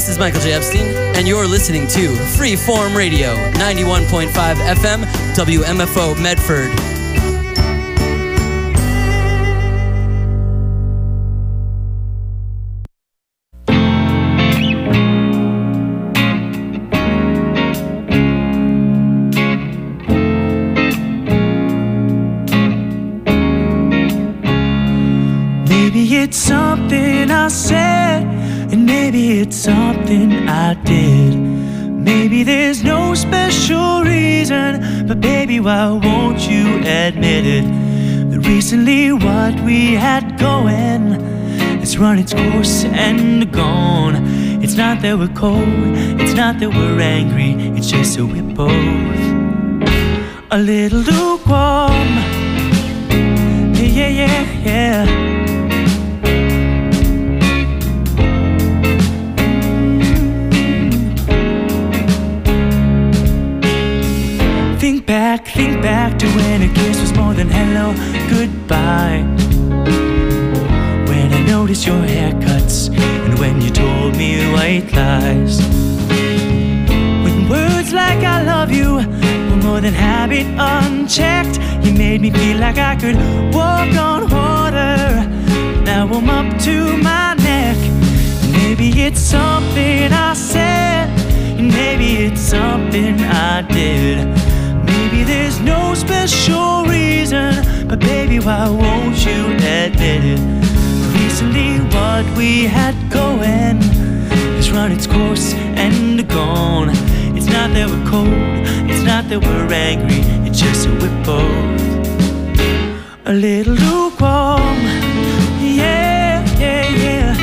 This is Michael J. Epstein, and you're listening to Freeform Radio, 91.5 FM, WMFO Medford. Maybe it's something I said, and maybe it's something I did. Maybe there's no special reason, but baby, why won't you admit it? That recently what we had going has run its course and gone. It's not that we're cold, it's not that we're angry, it's just that we're both a little lukewarm. Yeah, yeah, yeah, yeah. Think back to when a kiss was more than hello, goodbye. When I noticed your haircuts, and when you told me white lies. When words like I love you were more than habit unchecked, you made me feel like I could walk on water. Now I'm up to my neck. Maybe it's something I said, and maybe it's something I did. Maybe there's no special reason, but baby, why won't you admit it? Recently what we had going has run its course and gone. It's not that we're cold, it's not that we're angry, it's just that we're both a little lukewarm. Yeah, yeah, yeah.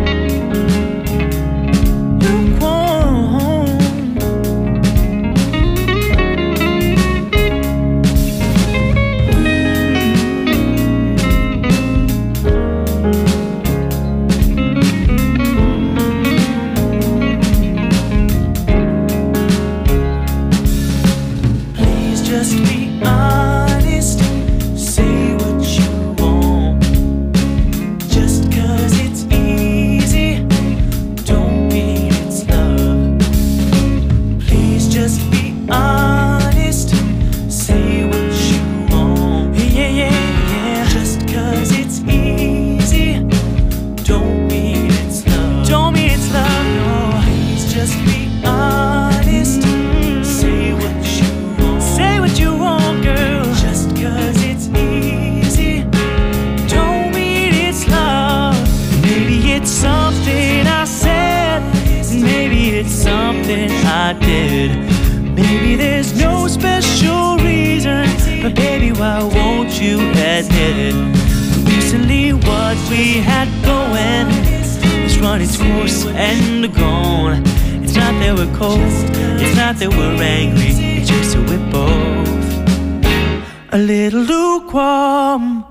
I did. Maybe there's no special reason, but baby, why won't you admit it? Recently what we had going has run its course and gone. It's not that we're cold, it's not that we're angry, it's just that we're both a little lukewarm.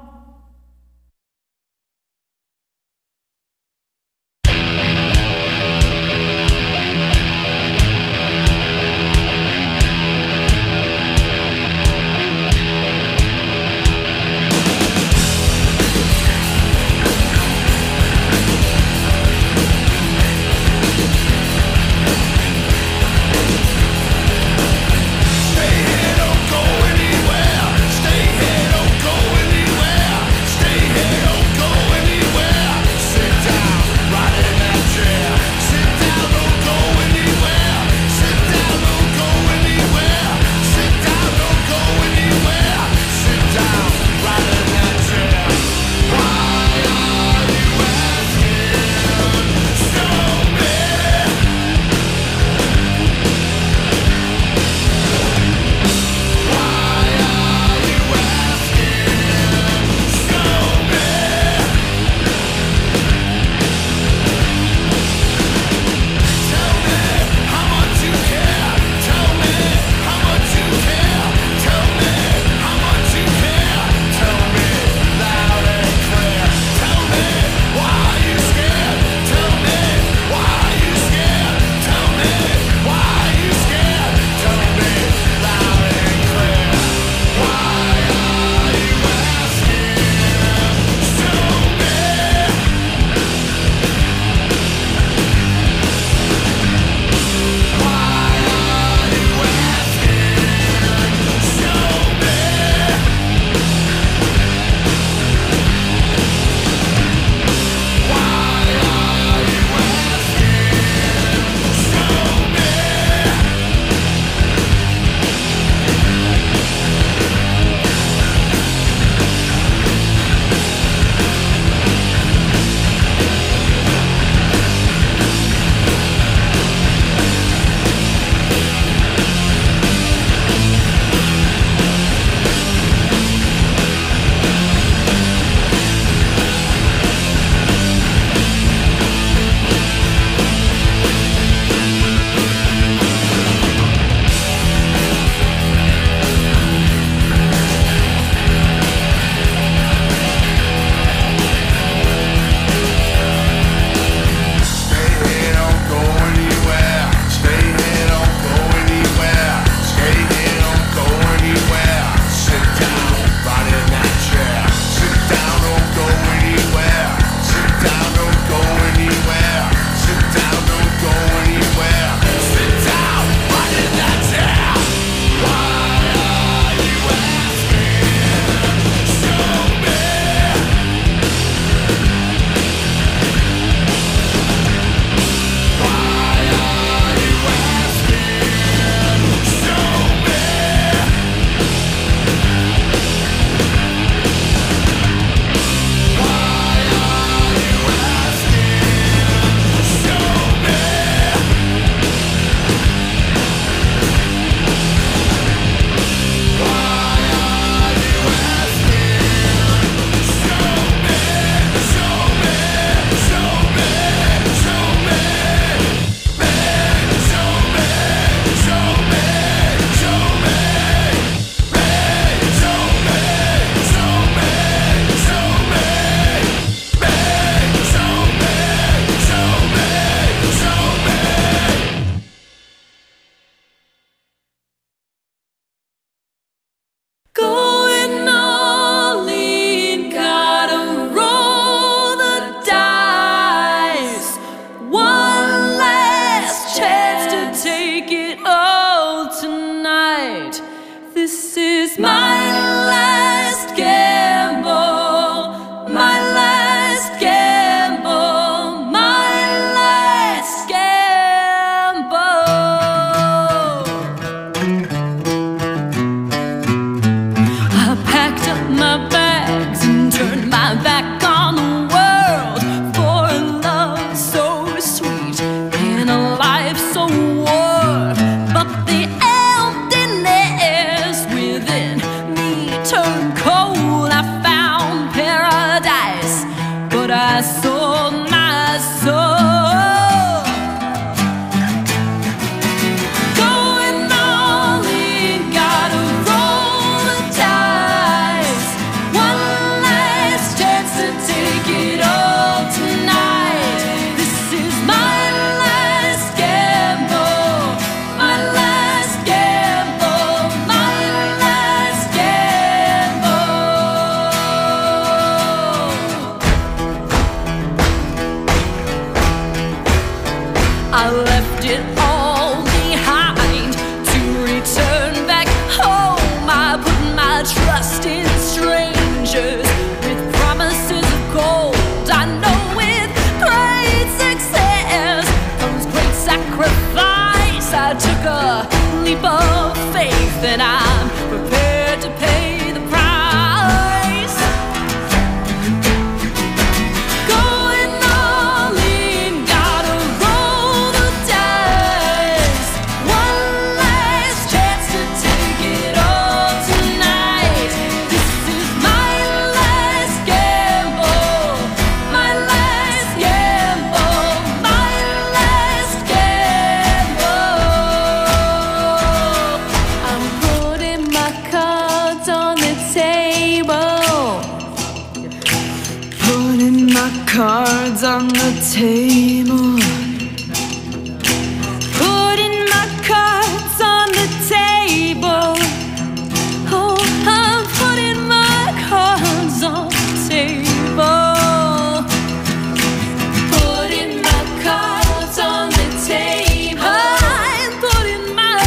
Stay here, don't go anywhere. This is my last gamble, my last gamble, my last gamble. I packed up my bags and turned my back on the world for a love so sweet and a life so warm. But the emptiness within me turned cold. I found paradise, but I sold my soul. Going all in, gotta roll the dice. One last chance to take it all tonight. This is my last gamble, my last gamble, my last gamble. I left it all behind to return back home. I put my trust in strangers with promises of gold. I know with great success comes great sacrifice. I took a leap of faith and I'm prepared to pay the price. Going all in, gotta roll the dice. One last chance to take it all tonight. This is my last gamble, my last gamble, my last gamble. I'm putting my cards on the table. Putting my cards on the table. Putting my cards on the table. Oh, I'm putting my cards on the table. Putting my cards on the table. I'm putting my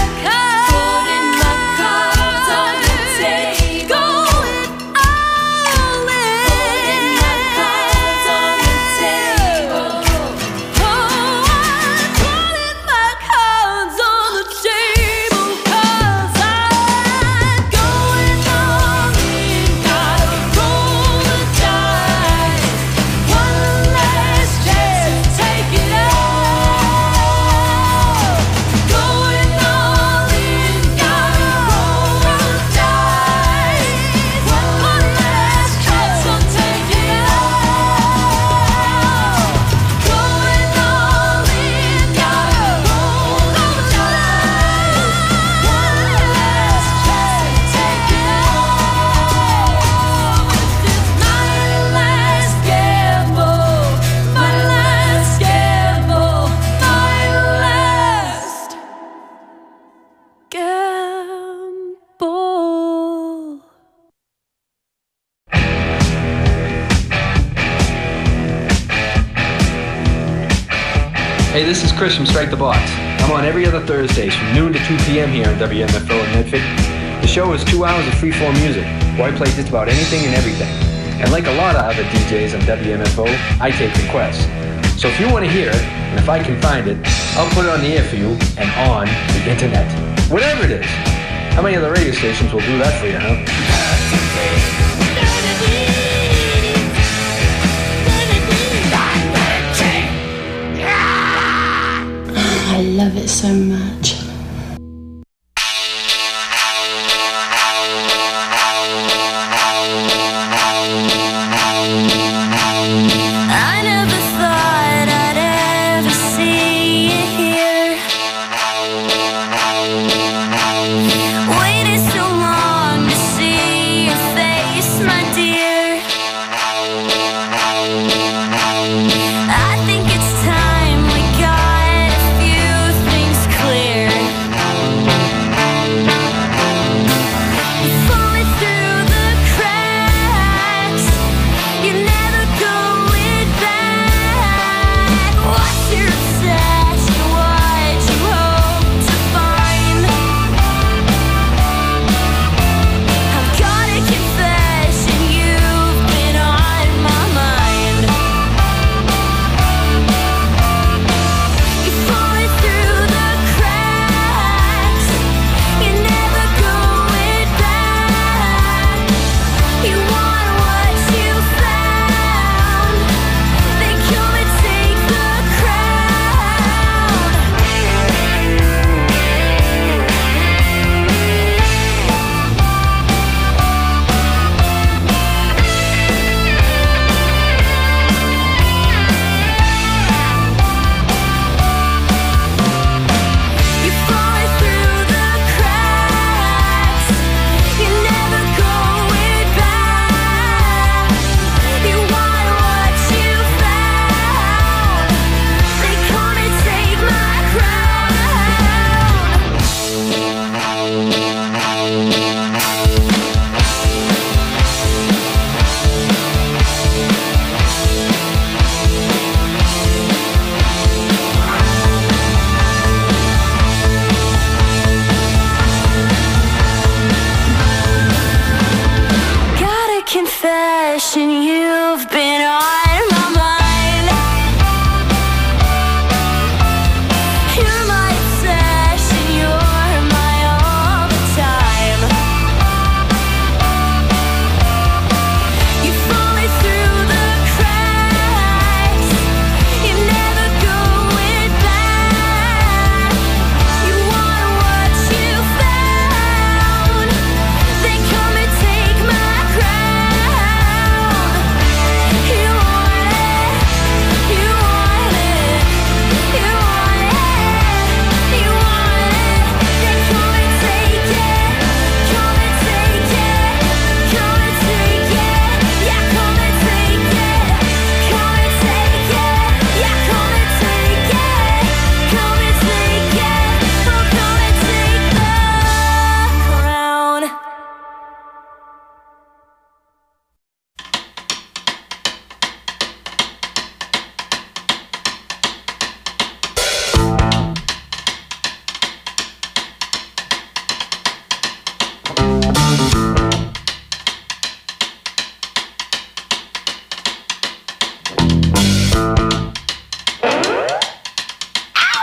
cards on the table. Going all in. Putting my cards on the table. Oh, I'm putting my cards on the table 'cause I'm going all in. Gotta roll the dice. One last chance to take it all. Going all in. Gotta roll the dice. One last chance to take it all. Going all in. Gotta roll the dice. One last chance to take it all. This is my last gamble, my last gamble, my last gamble. Hey, this is Chris from Strike the Box. I'm on every other Thursdays from noon to 2 p.m. here on WMFO in Medford. The show is 2 hours of freeform music, where I play just about anything and everything. And like a lot of other DJs on WMFO, I take requests. So if you want to hear it, and if I can find it, I'll put it on the air for you and on the internet. Whatever it is. How many other radio stations will do that for you, huh? I love it so much. I never thought I'd ever see you here. Waited so long to see your face, my dear. I think it's time we got a few things clear.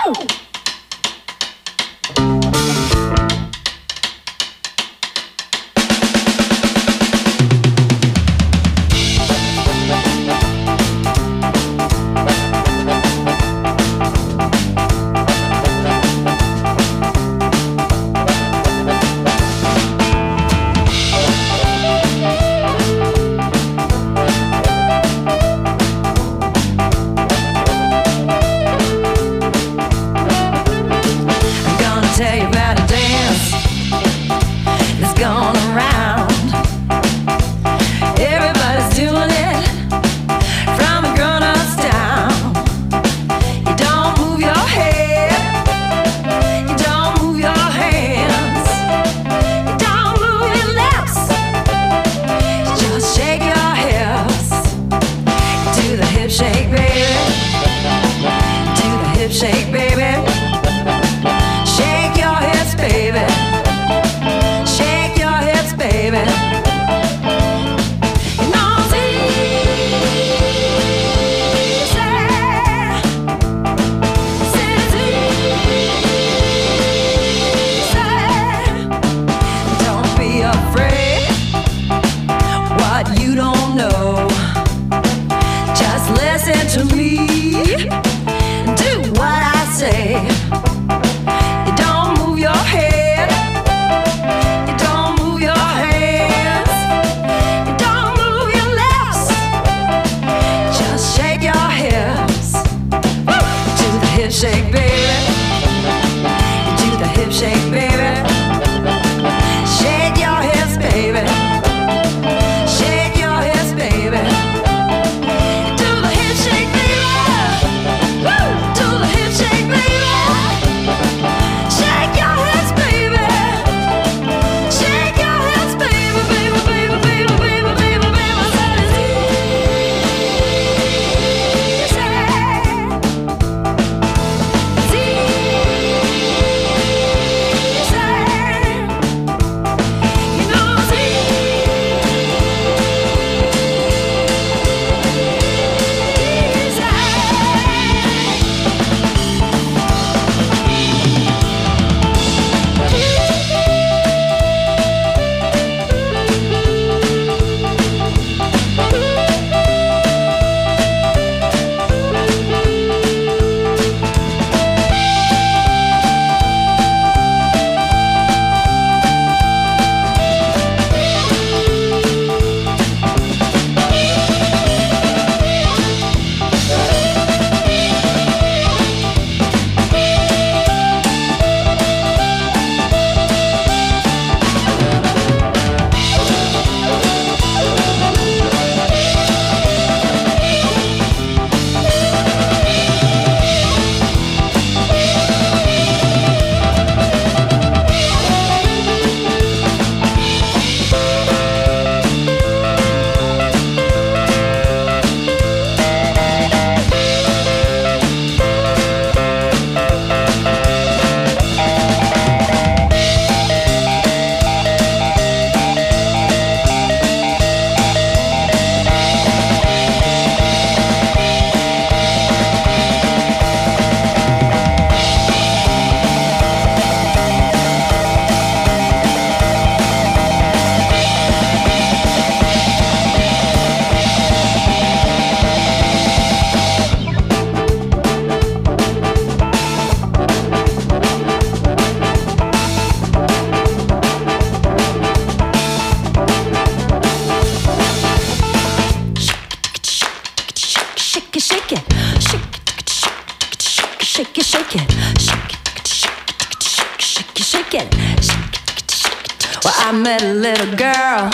I met a little girl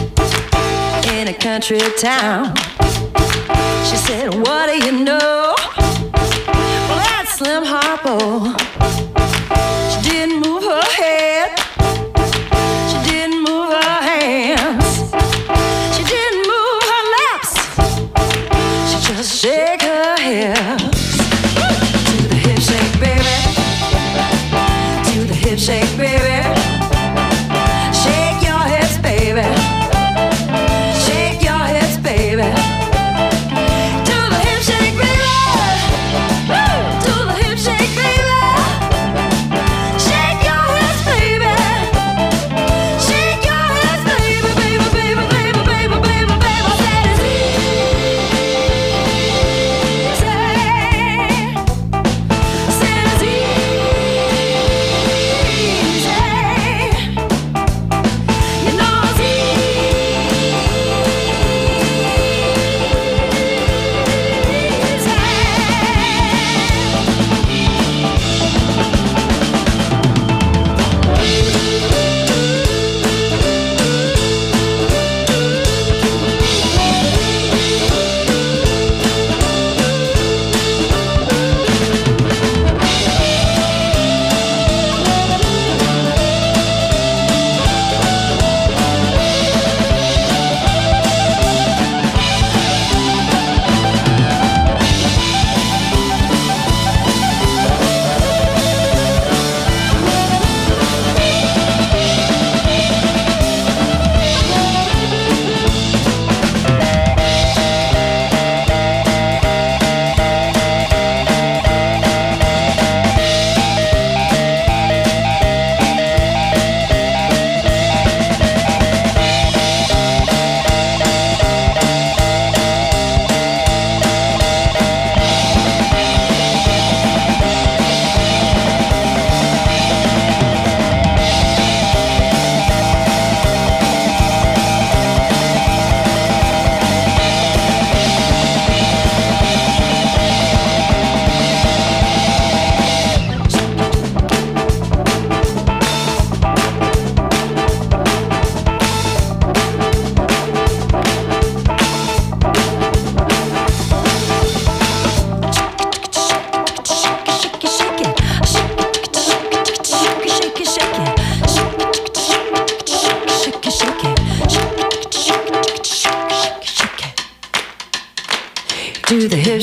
in a country town. She said, what do you know? Well, that's Slim Harpo. She didn't move her head. She didn't move her hands. She didn't move her lips. She just shake her hips. To the hip shake, baby. To the hip shake, baby. Shake your hips, baby. Shake your hips, baby. To the hip shake, baby. Woo! To the hip shake, baby.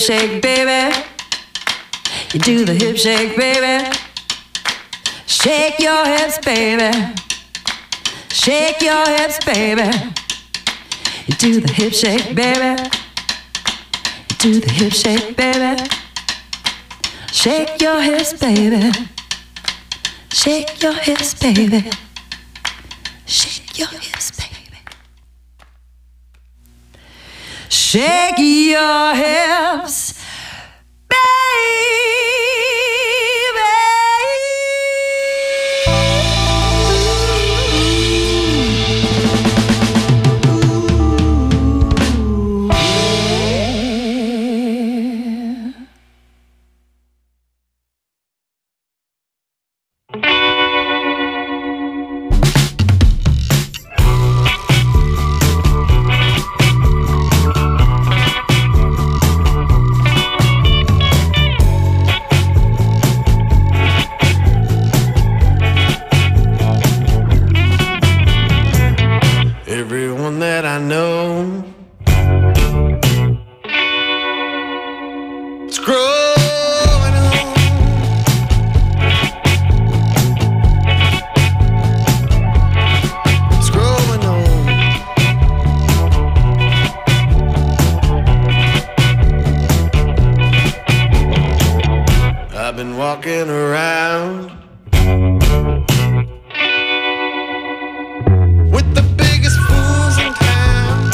shake, baby. You do the hip shake, baby. Shake your hips, baby. Shake your hips, baby. You do the hip shake, baby. You do the hip shake, baby. Shake your hips, baby. Shake your hips, baby. Shake your hips, baby. Shake your hips, everyone that I know is growing old. It's growing old. I've been walking around with the biggest fools in town.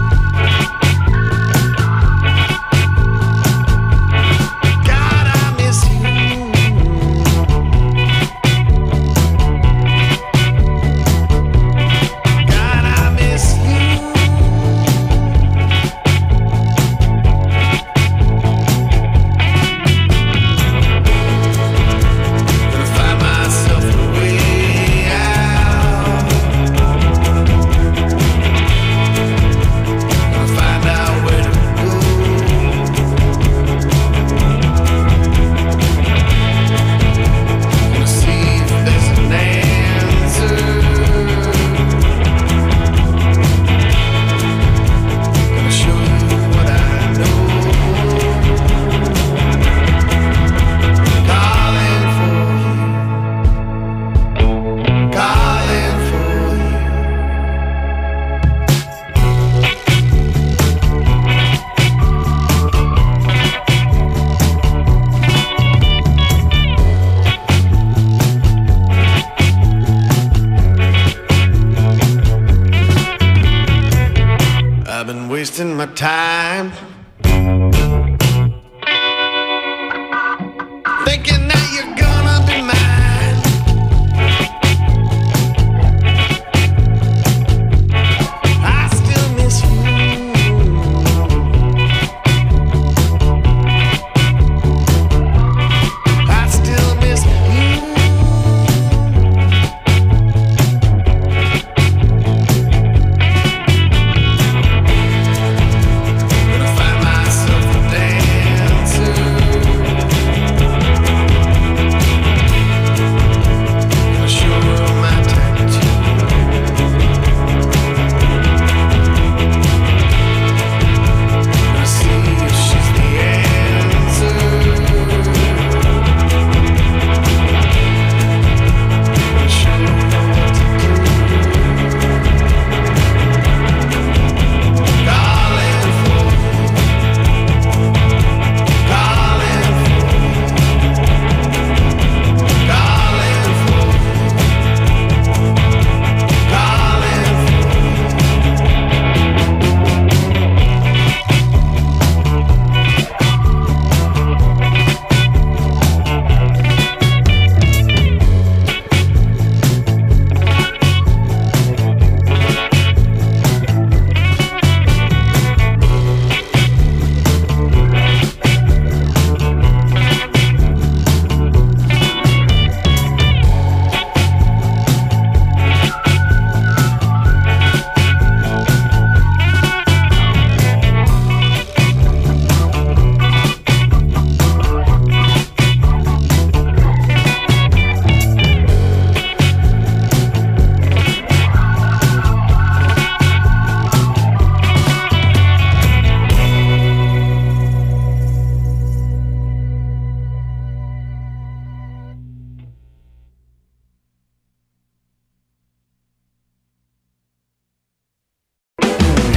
God, I miss you. God, I miss you. Gonna find myself a way out. Find out where to go. Gonna see if there's an answer. Gonna show you what I know. Calling for you. Calling for you. I've been wasting my time thinking that you're gonna be mine. I still miss you. I still miss you. Gonna find myself a dancer.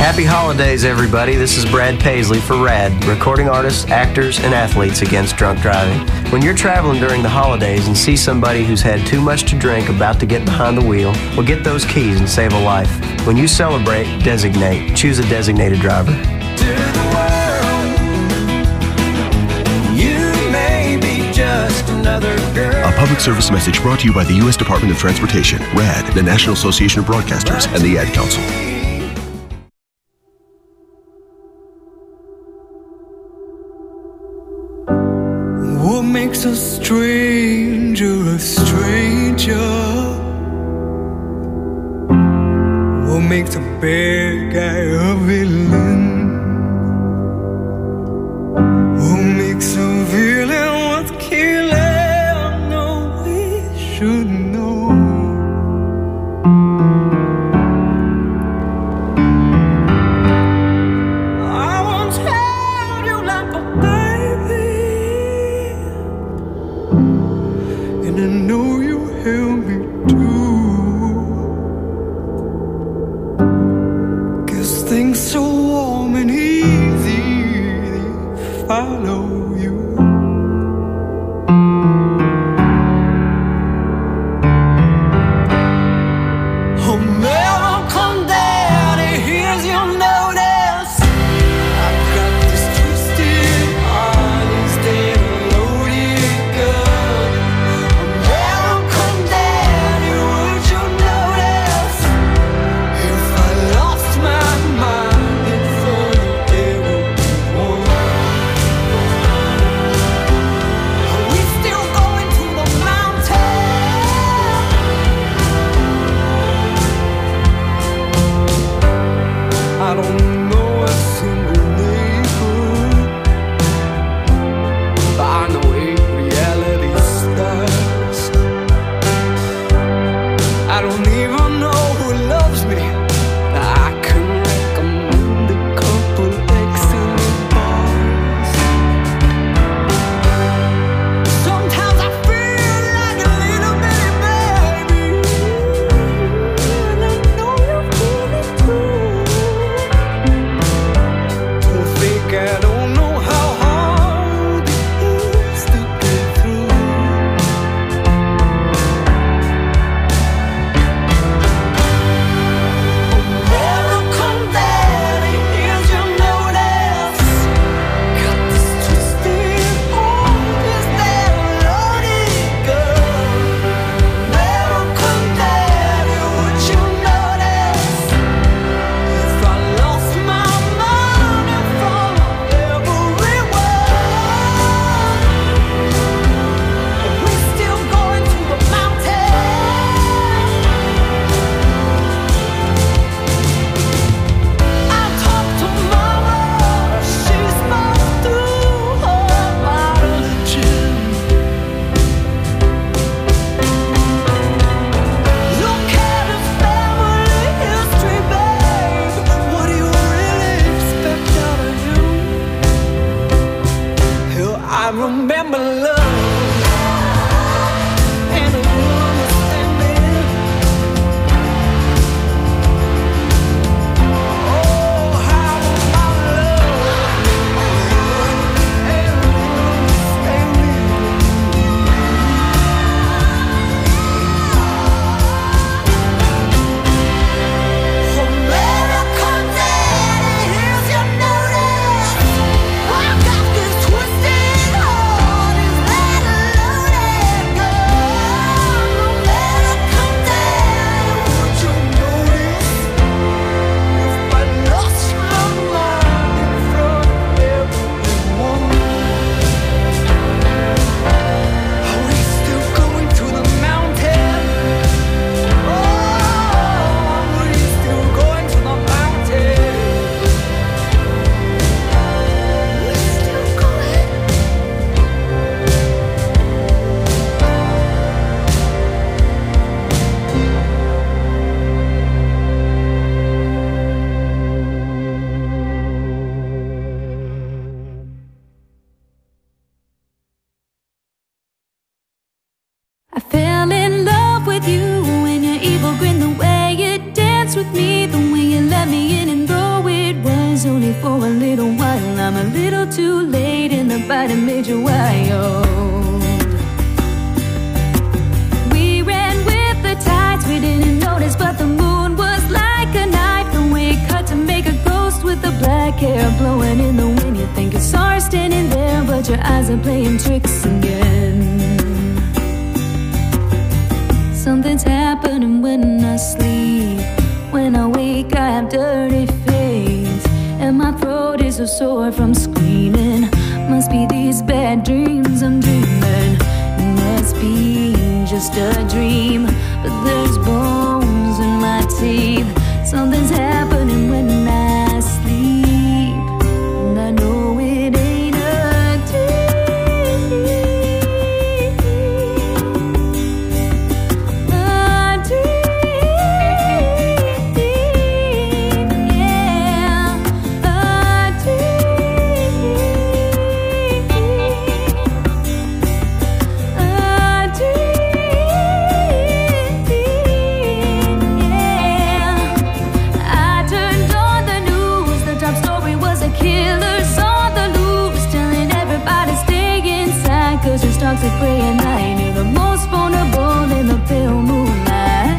Happy holidays, everybody. This is Brad Paisley for RAD, recording artists, actors, and athletes against drunk driving. When you're traveling during the holidays and see somebody who's had too much to drink about to get behind the wheel, well, get those keys and save a life. When you celebrate, designate. Choose a designated driver. A public service message brought to you by the U.S. Department of Transportation, RAD, the National Association of Broadcasters, and the Ad Council. What makes a stranger a stranger? What makes a bad guy a villain? What makes a villain worth killing? No, we should know. I once held you like a baby, and I know you held me too. 'Cause things so warm and easy, they follow you. Oh, Malcolm Daddy, here's your notice. I've got this twisted heart instead of loaded gun. Oh, Malcolm Daddy, too late and the bite had made you wild. We ran with the tides, we didn't notice, but the moon was like a knife, and we cut to make a ghost with the black hair blowing in the wind. You think you saw her standing there, but your eyes are playing tricks again. Something's happening when I sleep. When I wake I have dirty face, and my throat is so sore from screaming. Must be these bad dreams I'm dreaming. It must be just a dream, but there's bones in my teeth. Something's happening when I sleep, and I know it ain't a dream. A dream, yeah, a dream, a dream, yeah. I turned on the news, the top story was a killer's on the loose, telling everybody stay inside, cause your stocks are gray at night. You're the most vulnerable in the pale moonlight.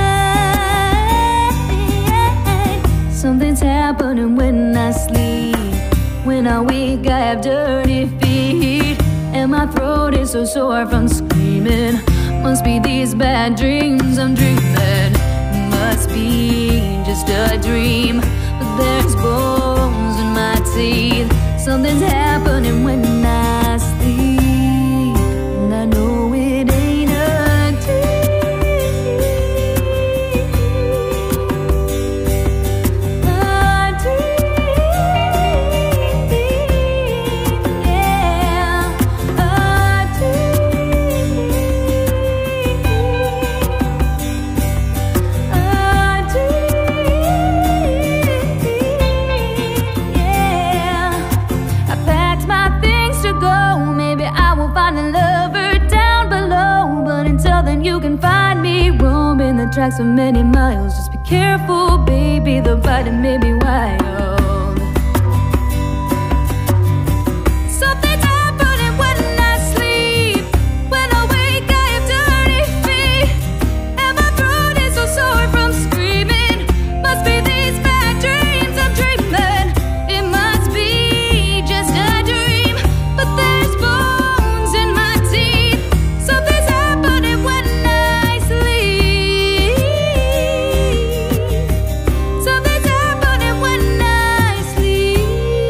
Something's happening when I sleep. When I wake I have dirty feet, and my throat is so sore from screaming. Must be these bad dreams I'm dreaming. Must be just a dream, but there's bones in my teeth. Something's happening when I sleep, and I know it ain't a dream. A dream, yeah, a dream, a dream, yeah. I packed my things to go. Maybe I will find a lover down below, but until then you can find me roaming the tracks for many miles. Just be careful, baby, the bite may be wild. Something's happening when I sleep. When I wake I have dirty feet, and my throat is so sore from screaming. Must be these bad dreams I'm dreaming. It must be just a dream, but there's bones in my teeth. Something's happening when I sleep. Something's happening when I sleep.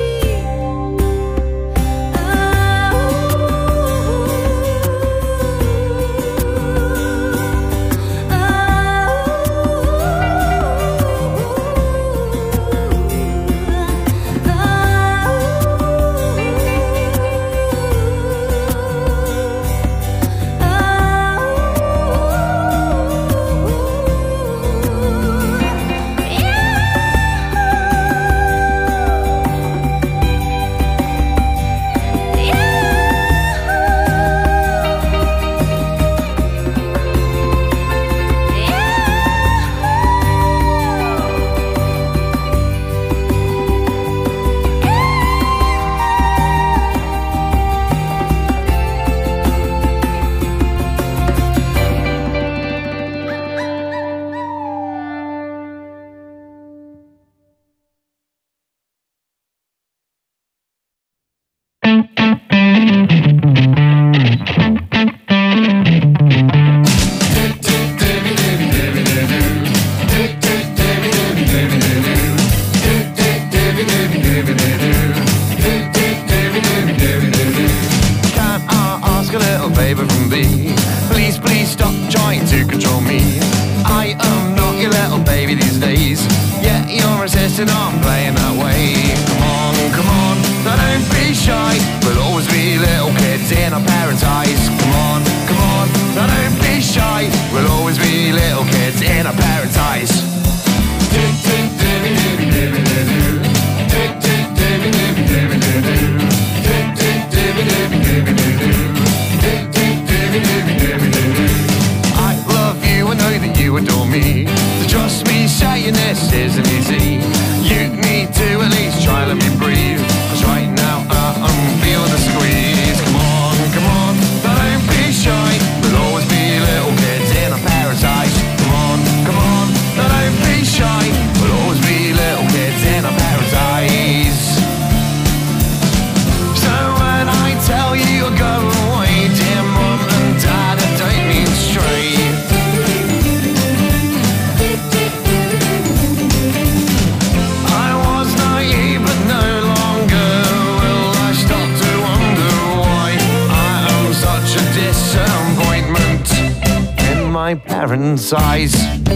Can I ask a little favor from thee? Please, please stop trying to control me. I am not your little baby these days, yet you're insisting on playing that way. Come on, now don't be shy. We'll always be little kids in our parents' eyes. Come on, now don't be shy. We'll always be little kids in our parents' eyes. I love you, I know that you adore me. So trust me, saying this isn't easy. You need to at least try, let me breathe. 'Cause right now my parents' eyes.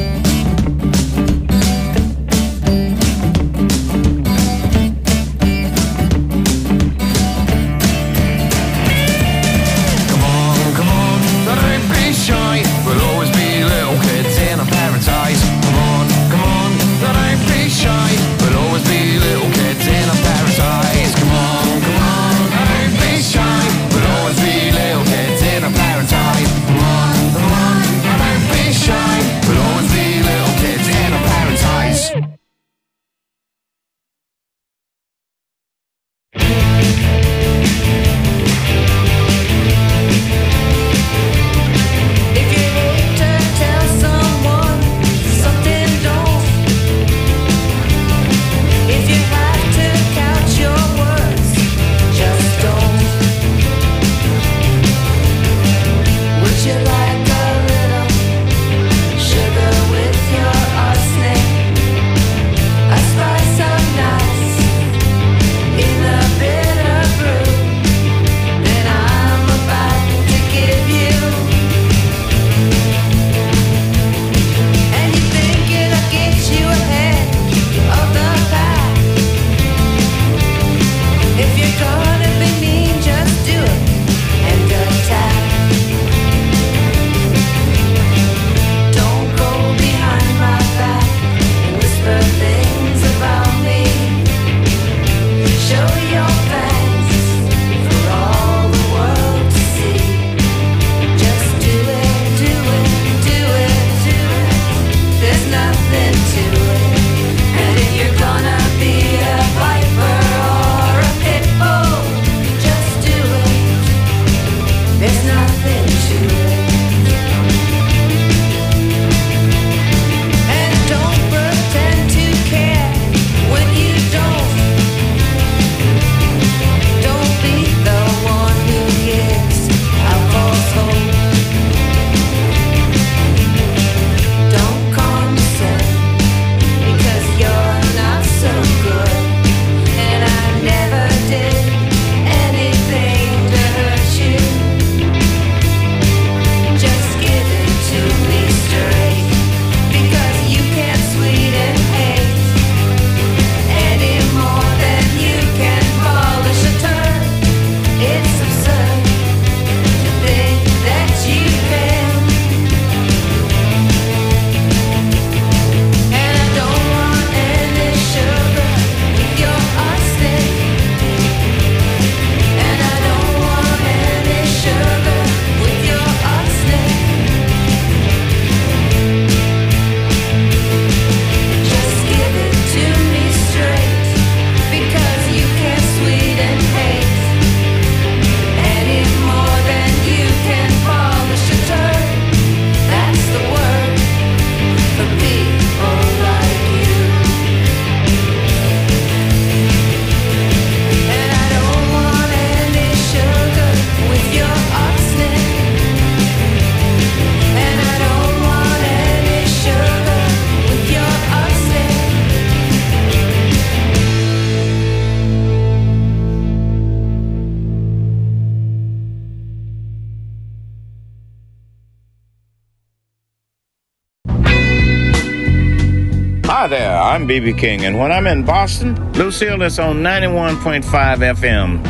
Hi there, I'm B.B. King, and when I'm in Boston, Lucille is on 91.5 FM,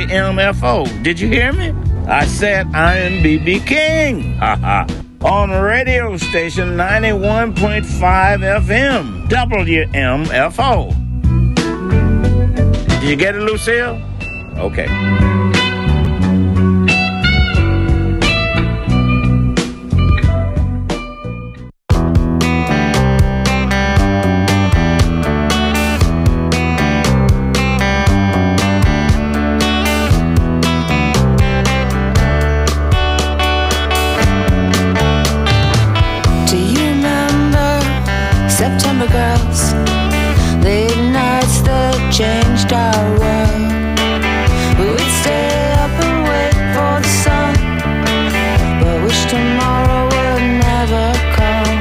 WMFO. Did you hear me? I said I am B.B. King. On radio station 91.5 FM, WMFO. Did you get it, Lucille? Okay. Changed our world. We'd stay up and wait for the sun, but wish tomorrow would never come.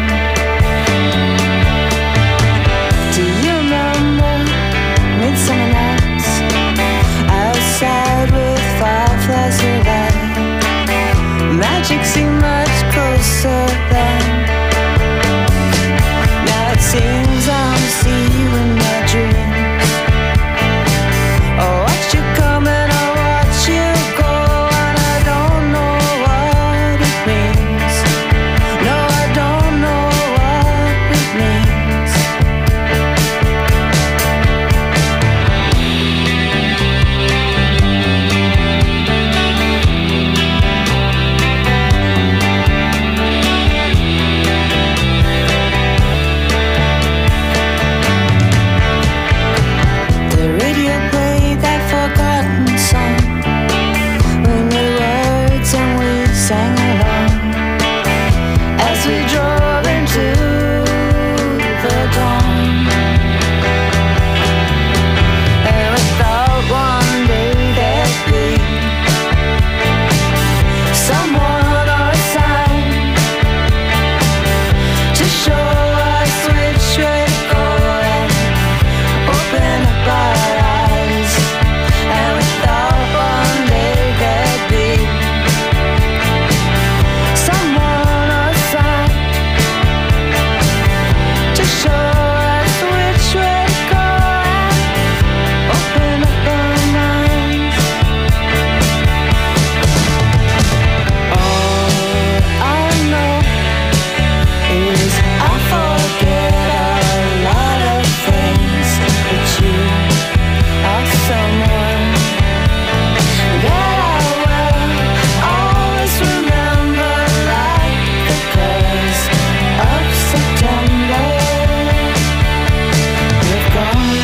Do you remember midsummer nights outside with fireflies of light? Magic seemed much closer than we drove into the dawn, and we thought one day there'd be someone or a sign to show us which way to go and open up our eyes. And we thought one day there'd be someone or a sign to show us which way to go and open up our minds. All I know is I forget a lot of things, but you are someone that I will always remember, like the colors of September. You're gone.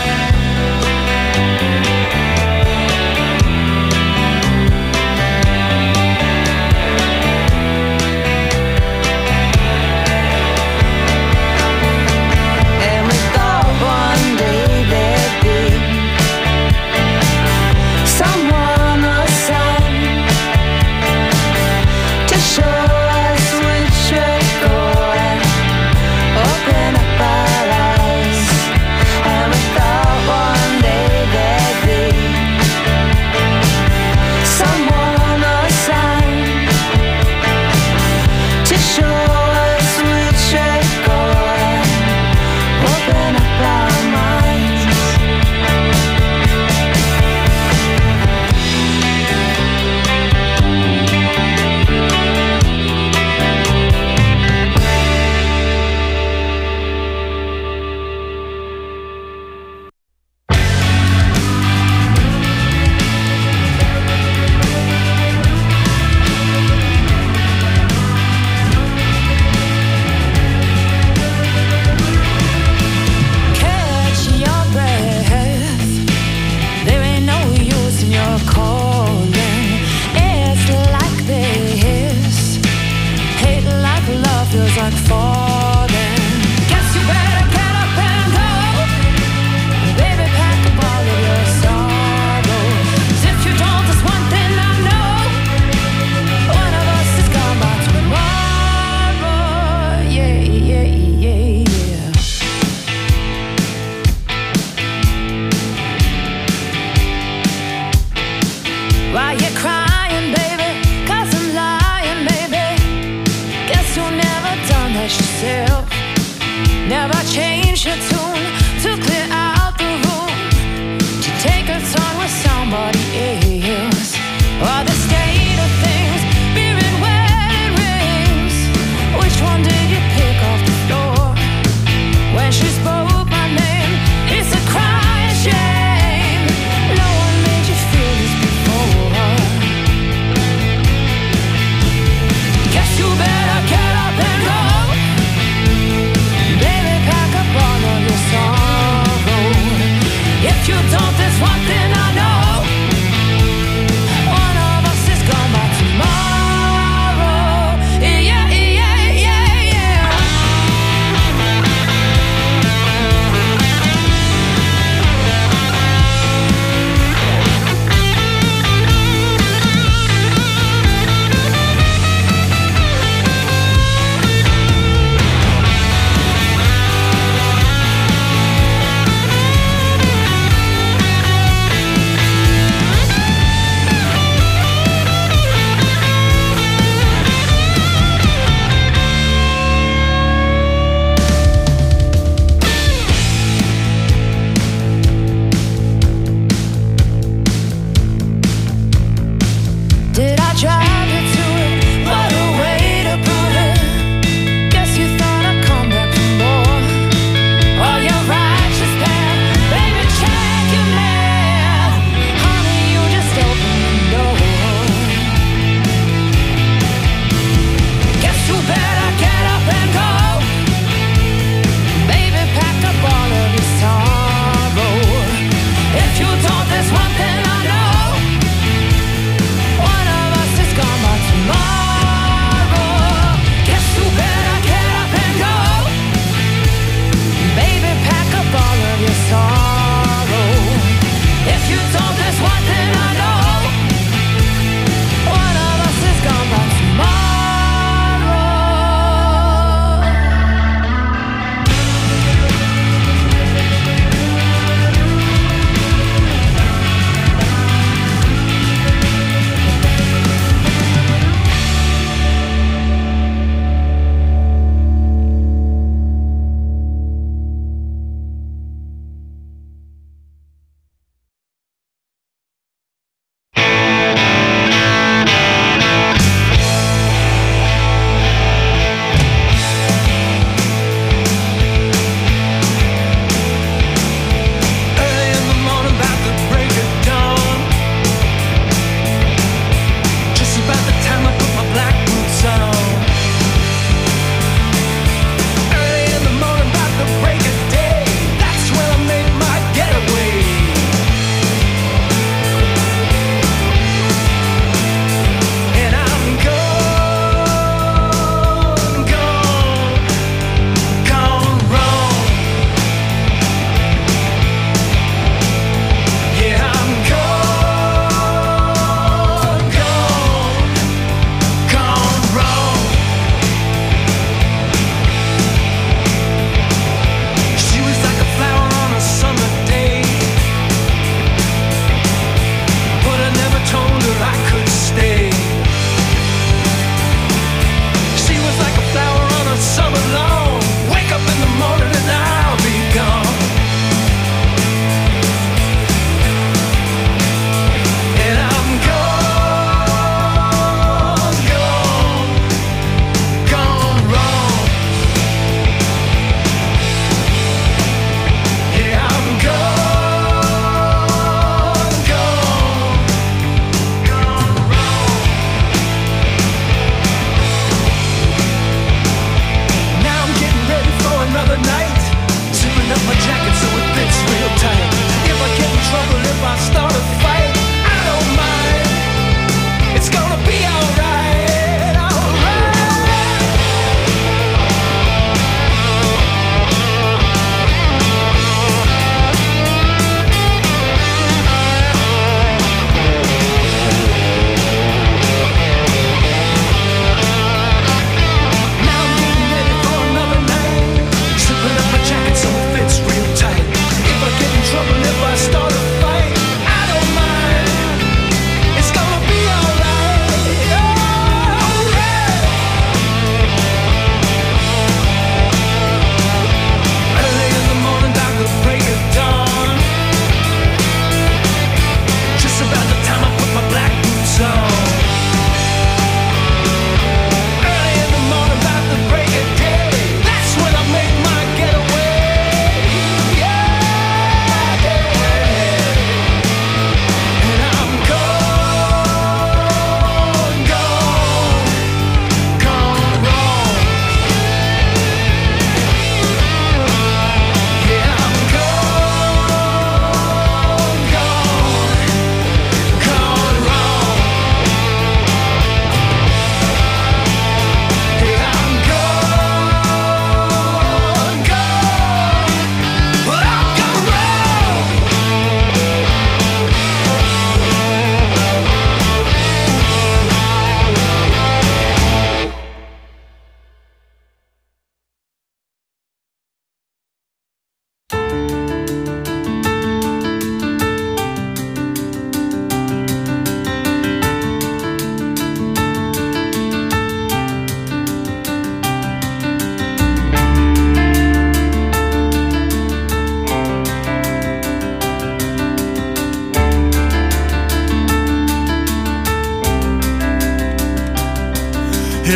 And we thought one day there'd be someone or sign to show us which way to go and open up our eyes. And we thought one day there'd be someone or sign to show us which way to go and open up our minds. Catch your breath. There ain't no use in your calling. It's like this. Hate like love feels like falling. Guess you better get up and go. Baby, pack up all of your sorrows. If you don't, there's one thing I know. One of us is gone by tomorrow. Yeah, yeah, yeah, yeah. Why you crying, baby? 'Cause I'm lying, baby. Guess you never done that yourself. Never changed your tune to clear out the room, to take a turn with somebody else. Or the state of things, beer and wedding rings. Which one did you pick off the floor? When she spoke my name, it's a crying shame. No one made you feel this before. Guess you better get up and go. Baby, pack up all of your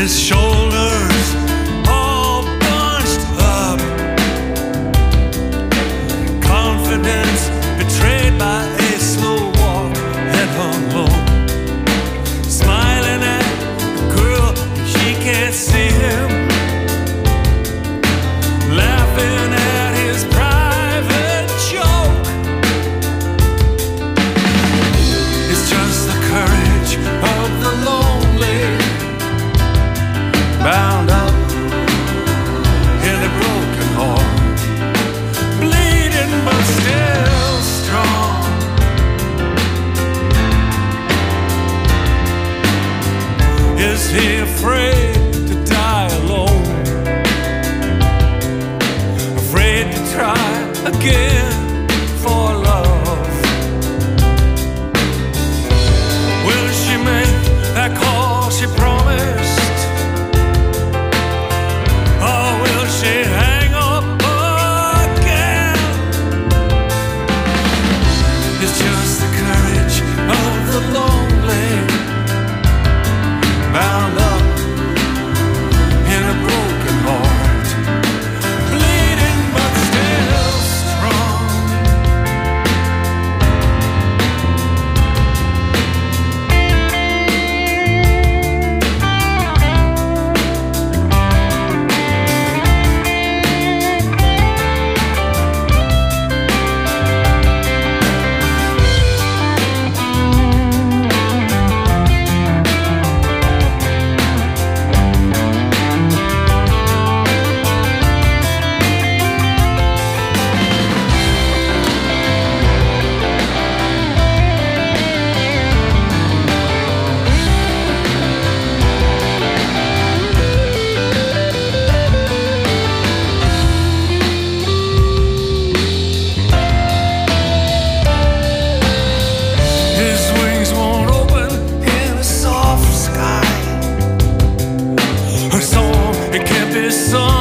his shoulders all bunched up, confidence betrayed by a slow walk, head hung low, smiling at the girl, she can't see him, laughing at his private joke. It's just the courage of the lonely, bound up in a broken heart, bleeding but still strong. Is he afraid to die alone? Afraid to try again for love? Will she make that call she promised? Or will she hang up again? It's just the courage of the lonely, bound up in a broken heart, bleeding but still strong. His wings won't open in a soft sky. Her soul, it can't be sung.